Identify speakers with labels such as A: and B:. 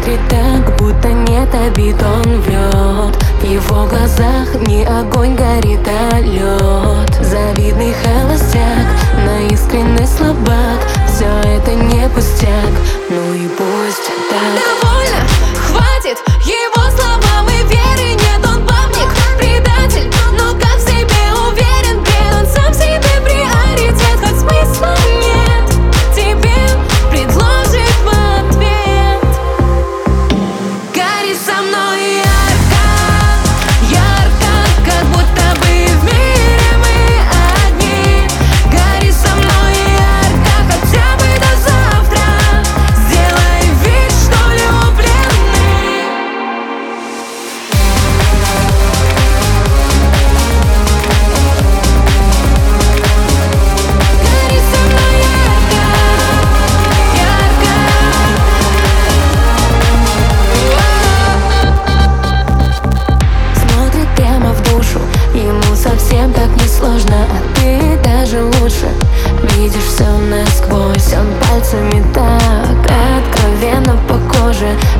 A: Смотрит так, будто нет обид, он врет. В его глазах не огонь горит, а лед. Завидный холостяк, на искренний слабак. Все это не пустяк, ну и пусть так.
B: Довольно, хватит его словам и веры нет. Он бабник, предатель, но как в себе уверен, предан сам себе приоритет. Хоть смысла нет, тебе предложит в ответ. Гори со мной ярко, ярко, как будто бы в мире мы одни. Гори со мной ярко, хотя бы до завтра. Сделай вид, что влюблены. Гори со мной ярко, ярко.
A: Смотрит прямо в душу, ему совсем так несложно. А ты даже лучше видишь все насквозь. Он пальцами так откровенно по коже